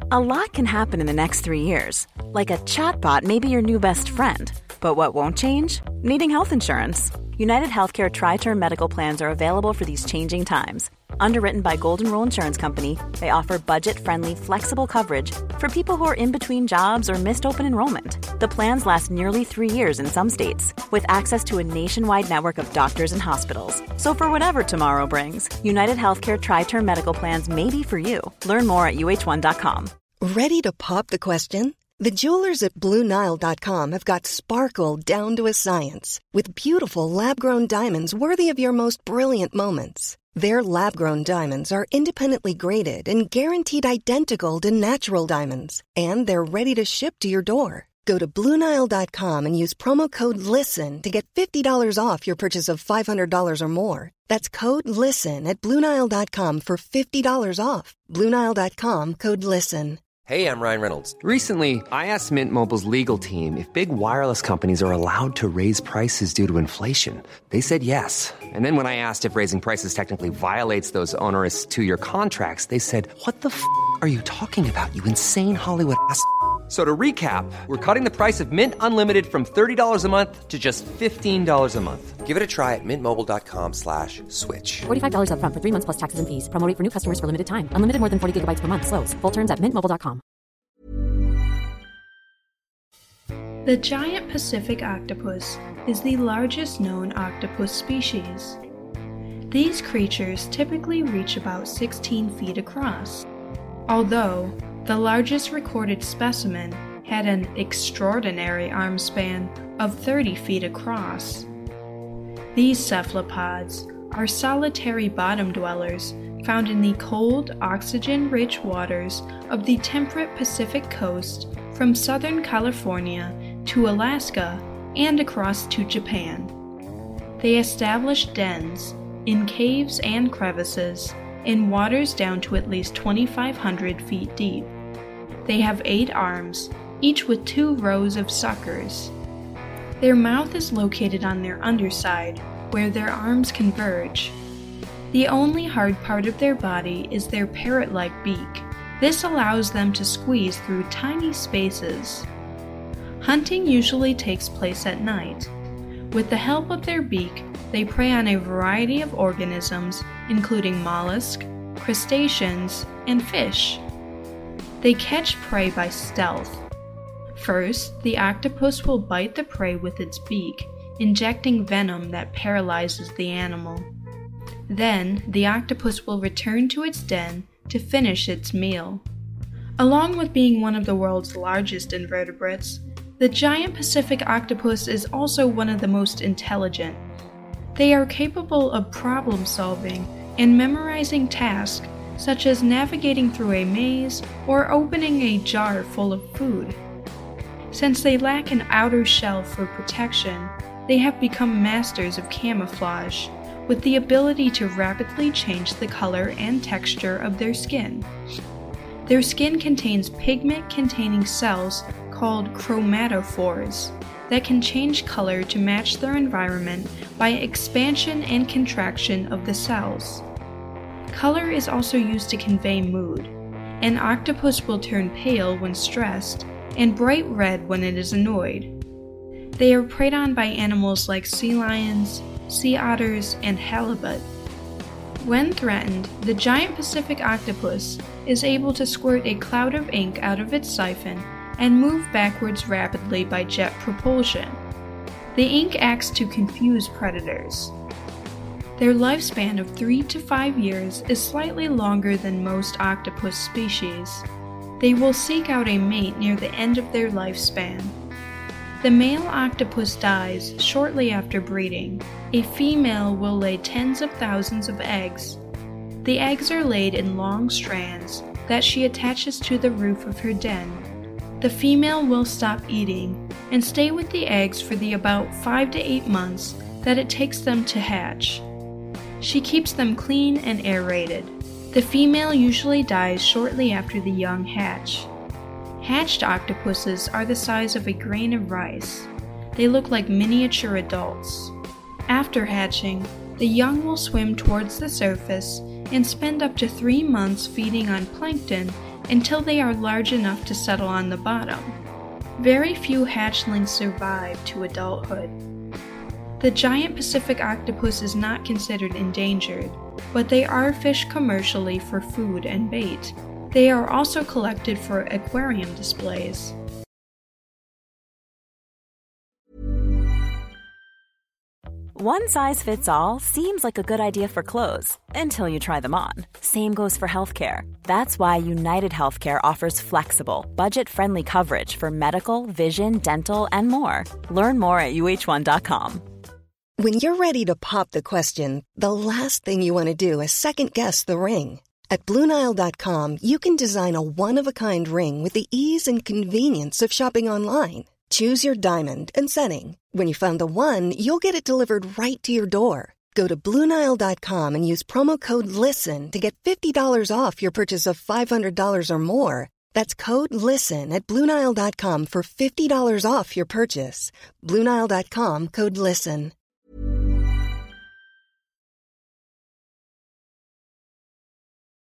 A lot can happen in the next 3 years. Like a chatbot may be your new best friend. But what won't change? Needing health insurance. United Healthcare Tri-Term Medical Plans are available for these changing times. Underwritten by Golden Rule Insurance Company, they offer budget-friendly, flexible coverage for people who are in between jobs or missed open enrollment. The plans last nearly 3 years in some states, with access to a nationwide network of doctors and hospitals. So for whatever tomorrow brings, United Healthcare Tri-Term Medical Plans may be for you. Learn more at uh1.com. Ready to pop the question? The jewelers at BlueNile.com have got sparkle down to a science with beautiful lab-grown diamonds worthy of your most brilliant moments. Their lab-grown diamonds are independently graded and guaranteed identical to natural diamonds, and they're ready to ship to your door. Go to BlueNile.com and use promo code LISTEN to get $50 off your purchase of $500 or more. That's code LISTEN at BlueNile.com for $50 off. BlueNile.com, code LISTEN. Hey, I'm Ryan Reynolds. Recently, I asked Mint Mobile's legal team if big wireless companies are allowed to raise prices due to inflation. They said yes. And then when I asked if raising prices technically violates those onerous two-year contracts, they said, "What the f*** are you talking about, you insane Hollywood ass?" So to recap, we're cutting the price of Mint Unlimited from $30 a month to just $15 a month. Give it a try at mintmobile.com/switch. $45 up front for 3 months plus taxes and fees. Promo rate for new customers for limited time. Unlimited more than 40 gigabytes per month. Slows full terms at mintmobile.com. The giant Pacific octopus is the largest known octopus species. These creatures typically reach about 16 feet across, although the largest recorded specimen had an extraordinary arm span of 30 feet across. These cephalopods are solitary bottom dwellers found in the cold, oxygen-rich waters of the temperate Pacific coast from southern California to Alaska and across to Japan. They establish dens in caves and crevices in waters down to at least 2,500 feet deep. They have 8 arms, each with 2 rows of suckers. Their mouth is located on their underside, where their arms converge. The only hard part of their body is their parrot-like beak. This allows them to squeeze through tiny spaces. Hunting usually takes place at night. With the help of their beak, they prey on a variety of organisms, including mollusks, crustaceans, and fish. They catch prey by stealth. First, the octopus will bite the prey with its beak, injecting venom that paralyzes the animal. Then, the octopus will return to its den to finish its meal. Along with being one of the world's largest invertebrates, the giant Pacific octopus is also one of the most intelligent. They are capable of problem-solving and memorizing tasks such as navigating through a maze or opening a jar full of food. Since they lack an outer shell for protection, they have become masters of camouflage, with the ability to rapidly change the color and texture of their skin. Their skin contains pigment-containing cells called chromatophores that can change color to match their environment by expansion and contraction of the cells. Color is also used to convey mood. An octopus will turn pale when stressed and bright red when it is annoyed. They are preyed on by animals like sea lions, sea otters, and halibut. When threatened, the giant Pacific octopus is able to squirt a cloud of ink out of its siphon and move backwards rapidly by jet propulsion. The ink acts to confuse predators. Their lifespan of 3 to 5 years is slightly longer than most octopus species. They will seek out a mate near the end of their lifespan. The male octopus dies shortly after breeding. A female will lay tens of thousands of eggs. The eggs are laid in long strands that she attaches to the roof of her den. The female will stop eating and stay with the eggs for the about 5 to 8 months that it takes them to hatch. She keeps them clean and aerated. The female usually dies shortly after the young hatch. Hatched octopuses are the size of a grain of rice. They look like miniature adults. After hatching, the young will swim towards the surface and spend up to 3 months feeding on plankton until they are large enough to settle on the bottom. Very few hatchlings survive to adulthood. The giant Pacific octopus is not considered endangered, but they are fished commercially for food and bait. They are also collected for aquarium displays. One size fits all seems like a good idea for clothes until you try them on. Same goes for healthcare. That's why United Healthcare offers flexible, budget-friendly coverage for medical, vision, dental, and more. Learn more at uh1.com. When you're ready to pop the question, the last thing you want to do is second-guess the ring. At BlueNile.com, you can design a one-of-a-kind ring with the ease and convenience of shopping online. Choose your diamond and setting. When you find the one, you'll get it delivered right to your door. Go to BlueNile.com and use promo code LISTEN to get $50 off your purchase of $500 or more. That's code LISTEN at BlueNile.com for $50 off your purchase. BlueNile.com, code LISTEN.